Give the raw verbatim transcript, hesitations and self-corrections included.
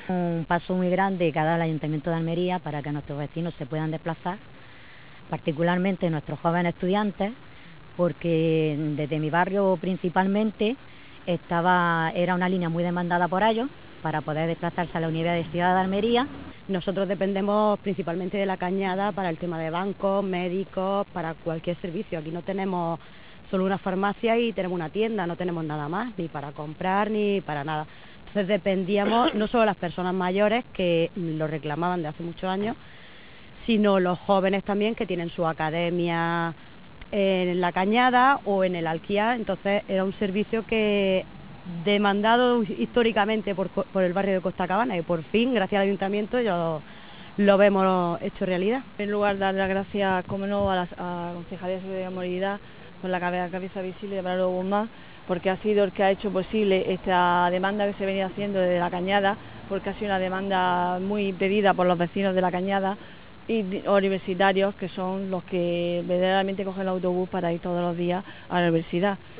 Un paso muy grande que ha dado el Ayuntamiento de Almería para que nuestros vecinos se puedan desplazar, particularmente nuestros jóvenes estudiantes, porque desde mi barrio principalmente estaba, era una línea muy demandada por ellos para poder desplazarse a la Universidad de Almería. Nosotros dependemos principalmente de la Cañada para el tema de bancos, médicos, para cualquier servicio. Aquí no tenemos solo una farmacia y tenemos una tienda, no tenemos nada más, ni para comprar ni para nada. Entonces dependíamos no solo las personas mayores que lo reclamaban de hace muchos años, sino los jóvenes también que tienen su academia en la Cañada o en el Alquiar. Entonces era un servicio que demandado históricamente por, por el barrio de Costa Cabana, y por fin, gracias al Ayuntamiento, yo lo vemos hecho realidad. En primer lugar, dar las gracias, como no, a la, a la Concejalía de Seguridad y Movilidad con la cabeza visible de Manolo Guzmán, porque ha sido el que ha hecho posible esta demanda que se venía haciendo desde la Cañada, porque ha sido una demanda muy pedida por los vecinos de la Cañada y universitarios, que son los que verdaderamente cogen el autobús para ir todos los días a la universidad.